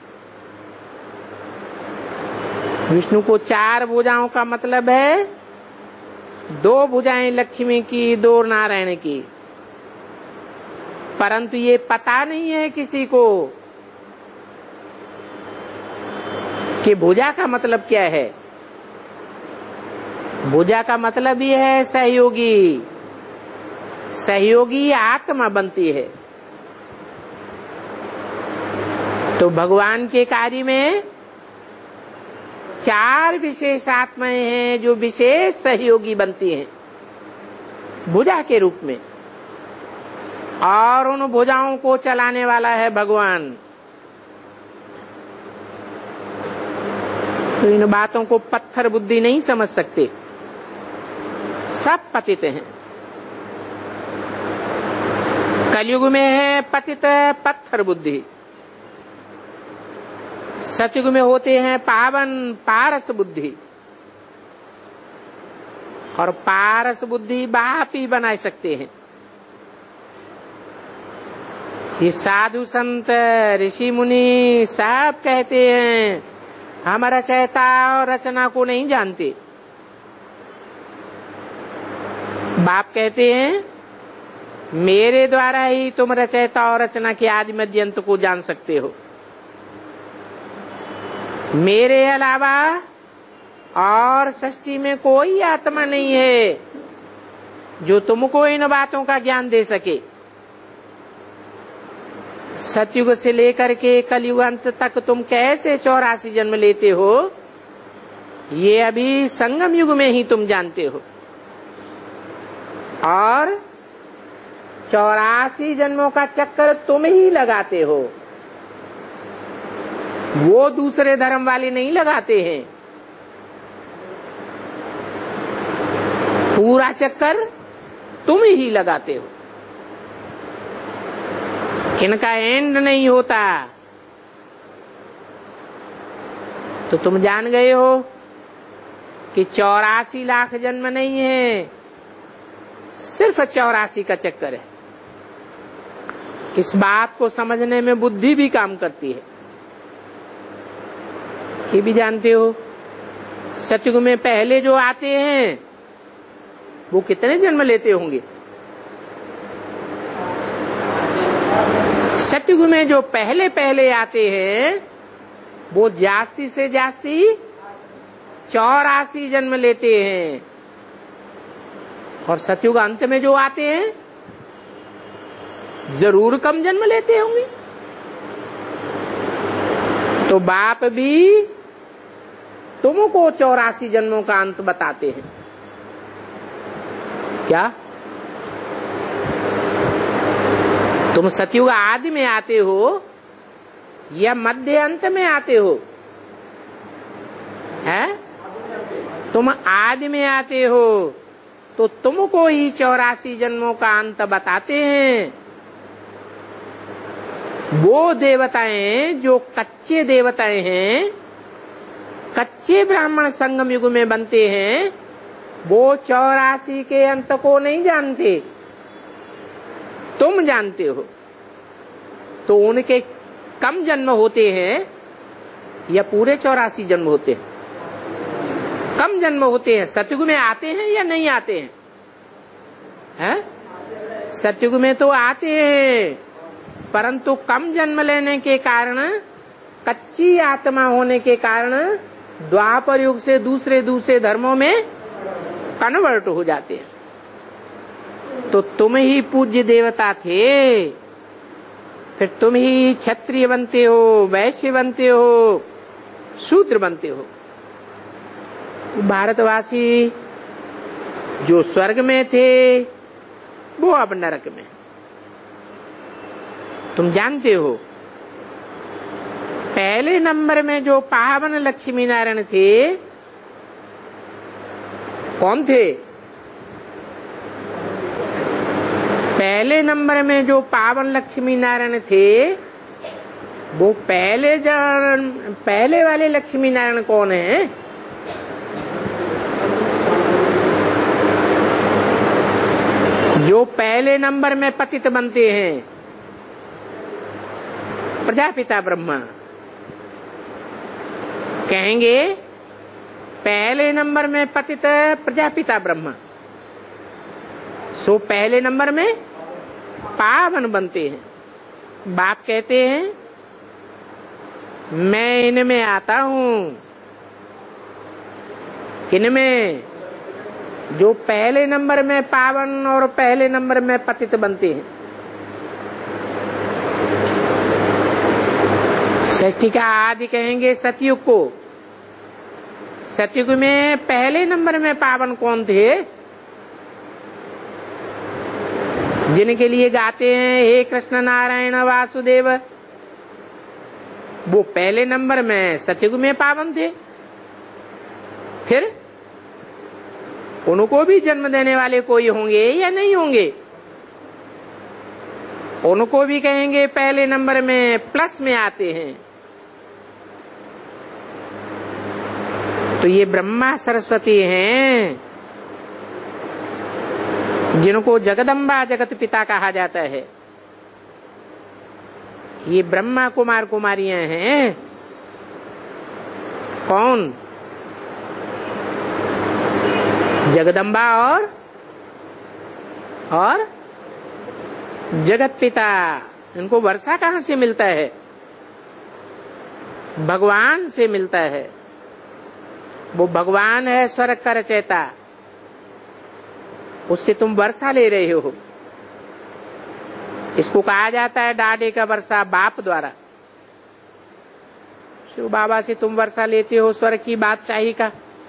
विष्णु को चार भुजाओं का मतलब है दो भुजाएं लक्ष्मी की, दो नारायण की। परंतु ये पता नहीं है किसी को कि भुजा का मतलब क्या है। भुजा का मतलब ये है सहयोगी। सहयोगी आत्मा बनती है। तो भगवान के कार्य में चार विशेष आत्माएं हैं जो विशेष सहयोगी बनती हैं भुजा के रूप में, और उन भुजाओं को चलाने वाला है भगवान। तो इन बातों को पत्थर बुद्धि नहीं समझ सकते। सब पतित हैं। कलयुग में है पतित पत्थर बुद्धि। सतयुग में होते हैं पावन पारस बुद्धि। और पारस बुद्धि बाप ही बना सकते हैं। ये साधु संत ऋषि मुनि सब कहते हैं हम रचयिता और रचना को नहीं जानते। बाप कहते हैं मेरे द्वारा ही तुम रचयिता और रचना के आदि मध्य अंत को जान सकते हो। मेरे अलावा और सृष्टि में कोई आत्मा नहीं है जो तुमको इन बातों का ज्ञान दे सके। सतयुग से लेकर के कलयुग अंत तक तुम कैसे चौरासी जन्म लेते हो, ये अभी संगम युग में ही तुम जानते हो। और चौरासी जन्मों का चक्कर तुम ही लगाते हो, वो दूसरे धर्म वाले नहीं लगाते हैं। पूरा चक्कर तुम ही लगाते हो, इनका एंड नहीं होता। तो तुम जान गए हो कि चौरासी लाख जन्म नहीं है, सिर्फ चौरासी का चक्कर है। इस बात को समझने में बुद्धि भी काम करती है। ये भी जानते हो सतयुग में पहले जो आते हैं वो कितने जन्म लेते होंगे। सतयुग में जो पहले पहले आते हैं वो जास्ती से जास्ती चौरासी जन्म लेते हैं, और सतयुग अंत में जो आते हैं जरूर कम जन्म लेते होंगे। तो बाप भी तुमको चौरासी जन्मों का अंत बताते हैं क्या? तुम सतयुग आदि में आते हो या मध्य अंत में आते हो? है तुम आदि में आते हो तो तुमको ही चौरासी जन्मों का अंत बताते हैं। वो देवताएं जो कच्चे देवताएं हैं, कच्चे ब्राह्मण संगम युग में बनते हैं, वो चौरासी के अंत को नहीं जानते, तुम जानते हो। तो उनके कम जन्म होते हैं या पूरे चौरासी जन्म होते हैं? कम जन्म होते हैं। सतयुग में आते हैं या नहीं आते हैं? है? सतयुग में तो आते हैं, परंतु कम जन्म लेने के कारण, कच्ची आत्मा होने के कारण द्वापर युग से दूसरे दूसरे धर्मों में कन्वर्ट हो जाते हैं। तो तुम ही पूज्य देवता थे, फिर तुम ही क्षत्रिय बनते हो, वैश्य बनते हो, शूद्र बनते हो। तो भारतवासी जो स्वर्ग में थे वो अब नरक में। तुम जानते हो पहले नंबर में जो पावन लक्ष्मी नारायण थे, कौन थे? पहले नंबर में जो पावन लक्ष्मी नारायण थे, वो पहले जन, पहले वाले लक्ष्मी नारायण कौन है? जो पहले नंबर में पतित बनते हैं, प्रजापिता ब्रह्मा। कहेंगे पहले नंबर में पतित प्रजापिता ब्रह्मा, सो पहले नंबर में पावन बनते हैं। बाप कहते हैं मैं इनमें आता हूं, इनमें जो पहले नंबर में पावन और पहले नंबर में पतित बनते हैं। षष्ठी का आदि कहेंगे सतयुग को। सतयुग में पहले नंबर में पावन कौन थे? जिनके लिए गाते हैं हे कृष्ण नारायण वासुदेव, वो पहले नंबर में सतयुग में पावन थे। फिर उनको भी जन्म देने वाले कोई होंगे या नहीं होंगे? उनको भी कहेंगे पहले नंबर में प्लस में आते हैं। तो ये ब्रह्मा सरस्वती हैं, जिनको जगदम्बा जगत पिता कहा जाता है। ये ब्रह्मा कुमार कुमारियां हैं। कौन? जगदम्बा और और जगत पिता। इनको वर्षा कहां से मिलता है? भगवान से मिलता है। वो भगवान है स्वर्ग का रचयिता, उससे तुम वर्षा ले रहे हो। इसको कहा जाता है डाढ़े का वर्षा बाप द्वारा। शिव बाबा से तुम वर्षा लेते हो स्वर्ग की बादशाही का।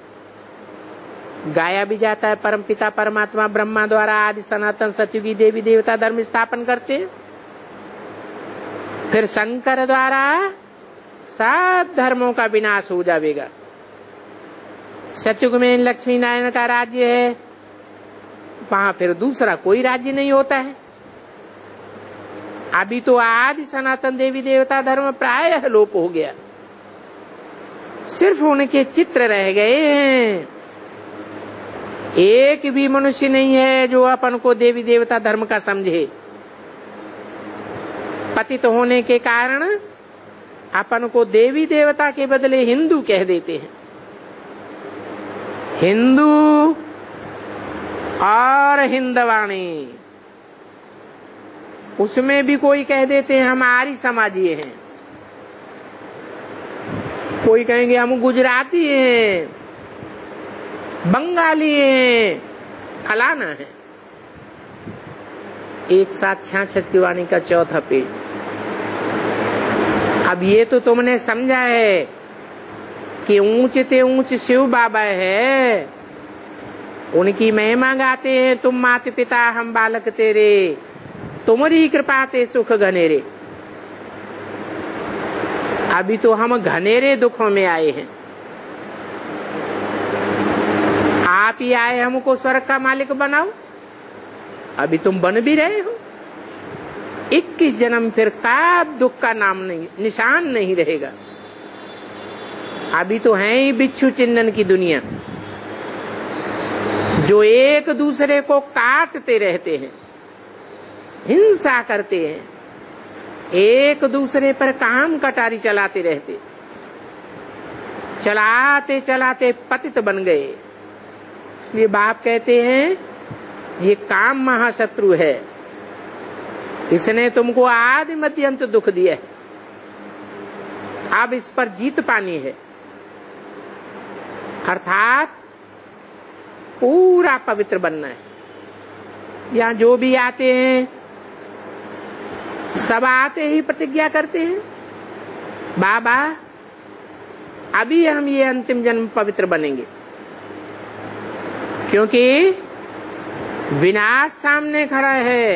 गाया भी जाता है परमपिता परमात्मा ब्रह्मा द्वारा आदि सनातन सतयुगी देवी देवता धर्म स्थापन करते हैं। फिर शंकर द्वारा सब धर्मों का विनाश हो जाएगा। सतयुग में लक्ष्मी नारायण का राज्य है, वहां फिर दूसरा कोई राज्य नहीं होता है। अभी तो आदि सनातन देवी देवता धर्म प्रायः लोप हो गया, सिर्फ उनके चित्र रह गए हैं। एक भी मनुष्य नहीं है जो अपन को देवी देवता धर्म का समझे। पतित होने के कारण अपन को देवी देवता के बदले हिंदू कह देते हैं। हिंदू और हिंदवाणी, उसमें भी कोई कह देते हैं हम आर्य समाजीय हैं, कोई कहेंगे हम गुजराती हैं, बंगाली हैं, फलाना है। एक साथ छाछठ की वाणी का चौथा पेज। अब ये तो तुमने समझा है कि ऊंच ते ऊंच शिव बाबा है, उनकी महिमा गाते हैं। तुम माता पिता हम बालक तेरे, तुम्हारी कृपा ते सुख घनेरे। अभी तो हम घनेरे दुखों में आए हैं, आप ही आए हमको स्वर्ग का मालिक बनाओ। अभी तुम बन भी रहे हो। इक्कीस जन्म फिर कब दुख का नाम नहीं, निशान नहीं रहेगा। अभी तो है ही बिच्छू चिन्नन की दुनिया, जो एक दूसरे को काटते रहते हैं, हिंसा करते हैं, एक दूसरे पर काम कटारी चलाते रहते, चलाते चलाते पतित बन गए। इसलिए बाप कहते हैं ये काम महाशत्रु है, इसने तुमको आदि मध्य अंत दुख दिया है, अब इस पर जीत पानी है। अर्थात पूरा पवित्र बनना है। यहाँ जो भी आते हैं सब आते ही प्रतिज्ञा करते हैं, बाबा अभी हम ये अंतिम जन्म पवित्र बनेंगे, क्योंकि विनाश सामने खड़ा है।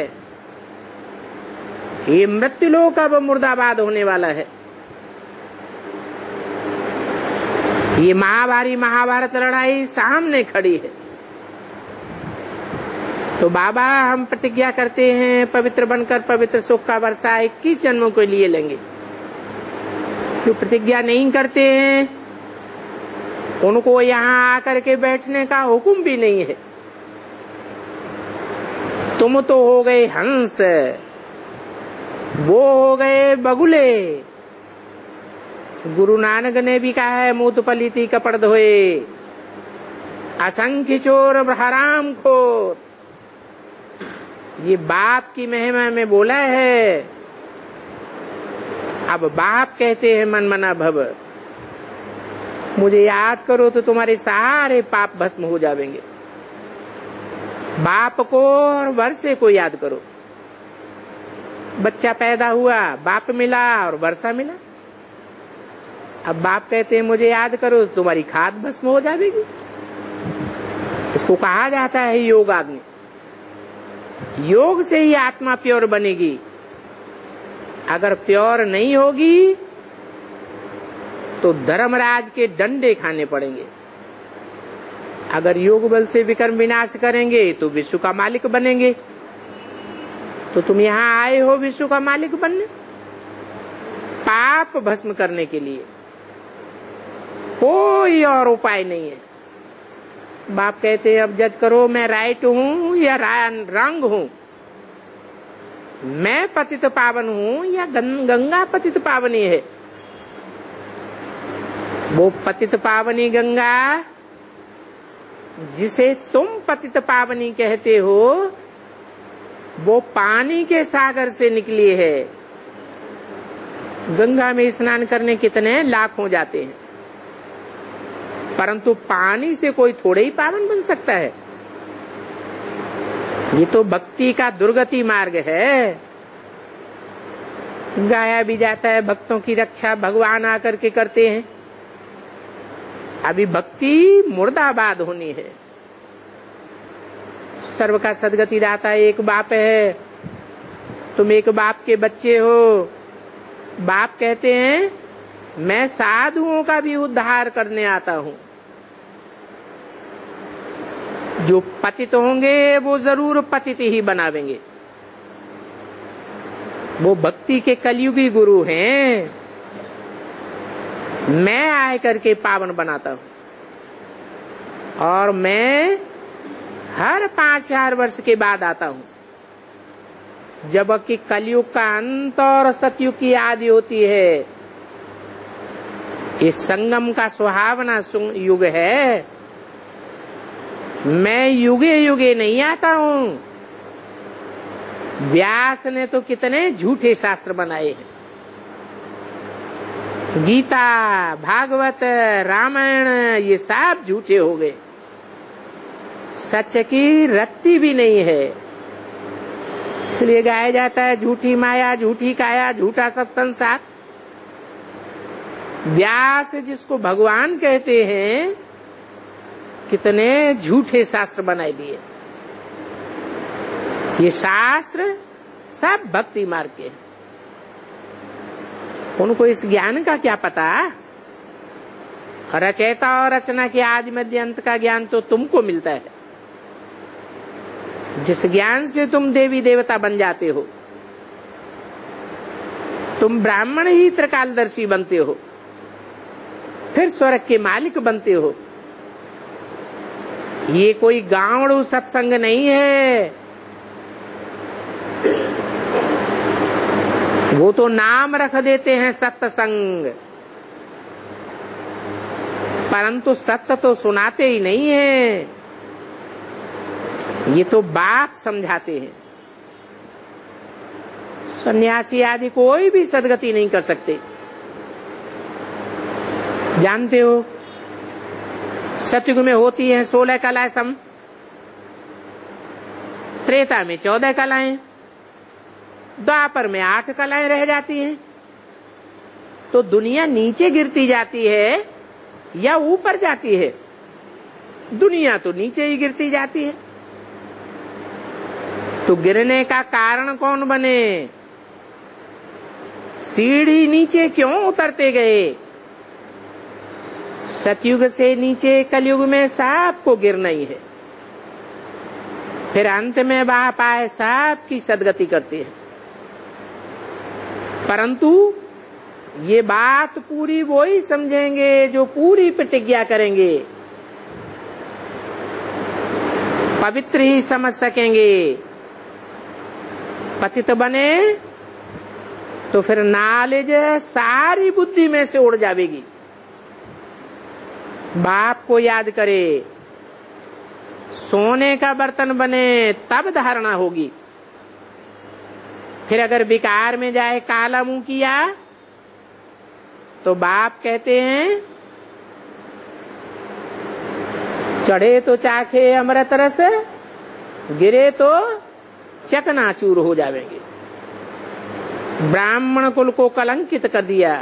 ये मृत्युलोक अब मुर्दाबाद होने वाला है। ये महाभारी महाभारत लड़ाई सामने खड़ी है। तो बाबा हम प्रतिज्ञा करते हैं पवित्र बनकर पवित्र सुख का वर्षा इक्कीस जन्मों के लिए लेंगे। जो प्रतिज्ञा नहीं करते हैं उनको यहाँ आकर के बैठने का हुक्म भी नहीं है। तुम तो हो गए हंस, वो हो गए बगुले। गुरु नानक ने भी कहा है मूत पलीती कपड़ धोए, असंख्य चोर हराम खोर। ये बाप की महिमा में बोला है। अब बाप कहते हैं मन मना भव, मुझे याद करो तो तुम्हारे सारे पाप भस्म हो जाएंगे। बाप को और वर्षे को याद करो। बच्चा पैदा हुआ, बाप मिला और वर्षा मिला। अब बाप कहते हैं मुझे याद करो तो तुम्हारी खाद भस्म हो जाएगी। इसको कहा जाता है योगाग्नि। योग से ही आत्मा प्योर बनेगी। अगर प्योर नहीं होगी तो धर्मराज के डंडे खाने पड़ेंगे। अगर योग बल से विकर्म विनाश करेंगे तो विश्व का मालिक बनेंगे। तो तुम यहाँ आए हो विश्व का मालिक बनने, पाप भस्म करने के लिए। कोई और उपाय नहीं है। बाप कहते हैं अब जज करो मैं राइट हूँ या रंग हूँ, मैं पतित पावन हूँ या गंगा पतित पावनी है। वो पतित पावनी गंगा जिसे तुम पतित पावनी कहते हो, वो पानी के सागर से निकली है। गंगा में स्नान करने कितने लाख हो जाते हैं, परंतु पानी से कोई थोड़े ही पावन बन सकता है। ये तो भक्ति का दुर्गति मार्ग है। गाया भी जाता है भक्तों की रक्षा भगवान आकर के करते हैं। अभी भक्ति मुर्दाबाद होनी है। सर्व का सदगति दाता एक बाप है। तुम एक बाप के बच्चे हो। बाप कहते हैं मैं साधुओं का भी उद्धार करने आता हूं। जो पतित होंगे वो जरूर पतित ही बनावेंगे। वो भक्ति के कलयुगी गुरु हैं। मैं आए करके पावन बनाता हूं और मैं हर पांच हजार वर्ष के बाद आता हूं, जबकि कलयुग का अंत और सतयुग की आदि होती है। ये संगम का सुहावना युग है। मैं युगे युगे नहीं आता हूं। व्यास ने तो कितने झूठे शास्त्र बनाए हैं। गीता, भागवत, रामायण ये सब झूठे हो गए। सत्य की रत्ती भी नहीं है। इसलिए गाया जाता है झूठी माया, झूठी काया, झूठा सब संसार। व्यास जिसको भगवान कहते हैं, कितने झूठे शास्त्र बनाए दिए। ये शास्त्र सब भक्ति मार्ग के। उनको इस ज्ञान का क्या पता? रचयिता और रचना के आदि मध्य अंत का ज्ञान तो तुमको मिलता है, जिस ज्ञान से तुम देवी देवता बन जाते हो। तुम ब्राह्मण ही त्रिकालदर्शी बनते हो, फिर स्वर्ग के मालिक बनते हो। ये कोई गांवड़ू सत्संग नहीं है। वो तो नाम रख देते हैं सत्संग, परंतु सत्य तो सुनाते ही नहीं है। ये तो बाप समझाते हैं। सन्यासी आदि कोई भी सदगति नहीं कर सकते। जानते हो सतयुग में होती है सोलह कलाएं सम, त्रेता में चौदह कलाएं, द्वापर में आठ कलाएं रह जाती हैं। तो दुनिया नीचे गिरती जाती है या ऊपर जाती है? दुनिया तो नीचे ही गिरती जाती है। तो गिरने का कारण कौन बने? सीढ़ी नीचे क्यों उतरते गए? सतयुग से नीचे कलयुग में सबको गिरना ही है। फिर अंत में बाप आए सबकी सदगति करते हैं। परंतु ये बात पूरी वो ही समझेंगे जो पूरी प्रतिज्ञा करेंगे, पवित्र ही समझ सकेंगे। पतित बने तो फिर नॉलेज सारी बुद्धि में से उड़ जाएगी। बाप को याद करे। सोने का बर्तन बने तब धारणा होगी। फिर अगर विकार में जाए, काला मुंह किया, तो बाप कहते हैं चढ़े तो चाखे अमृत रस, गिरे तो चकनाचूर हो जाएंगे। ब्राह्मण कुल को कलंकित कर दिया।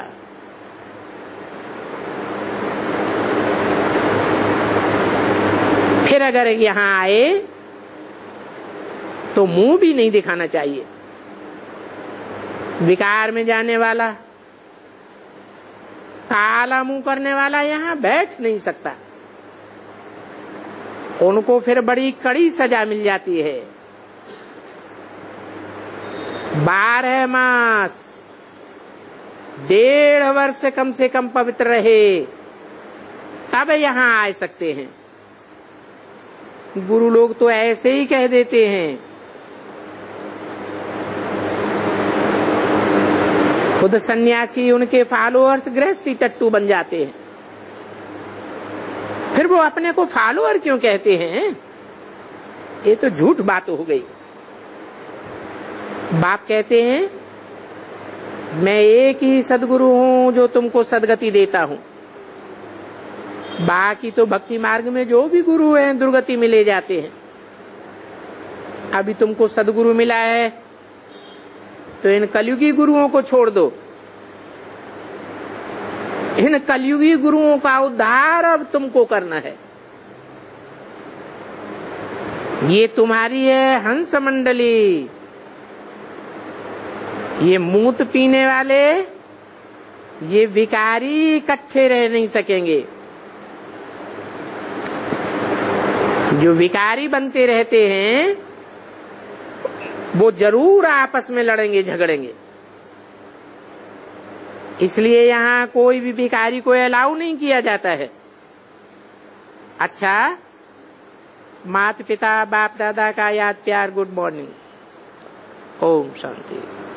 फिर अगर यहाँ आए तो मुंह भी नहीं दिखाना चाहिए। विकार में जाने वाला, काला मुंह करने वाला यहाँ बैठ नहीं सकता। उनको फिर बड़ी कड़ी सजा मिल जाती है। बारह मास डेढ़ वर्ष कम से कम पवित्र रहे, तब यहाँ आ सकते हैं। गुरु लोग तो ऐसे ही कह देते हैं। खुद सन्यासी, उनके फॉलोअर्स गृहस्थी टट्टू बन जाते हैं। फिर वो अपने को फॉलोअर क्यों कहते हैं? ये तो झूठ बात हो गई। बाप कहते हैं मैं एक ही सदगुरु हूं जो तुमको सदगति देता हूं। बाकी तो भक्ति मार्ग में जो भी गुरु हैं दुर्गति में ले जाते हैं। अभी तुमको सदगुरु मिला है, तो इन कलयुगी गुरुओं को छोड़ दो। इन कलयुगी गुरुओं का उद्धार अब तुमको करना है। ये तुम्हारी है हंस मंडली। ये मूत पीने वाले, ये विकारी इकट्ठे रह नहीं सकेंगे। जो विकारी बनते रहते हैं वो जरूर आपस में लड़ेंगे, झगड़ेंगे। इसलिए यहाँ कोई भी विकारी को अलाउ नहीं किया जाता है। अच्छा, माता पिता बाप दादा का याद प्यार, गुड मॉर्निंग, ओम शांति।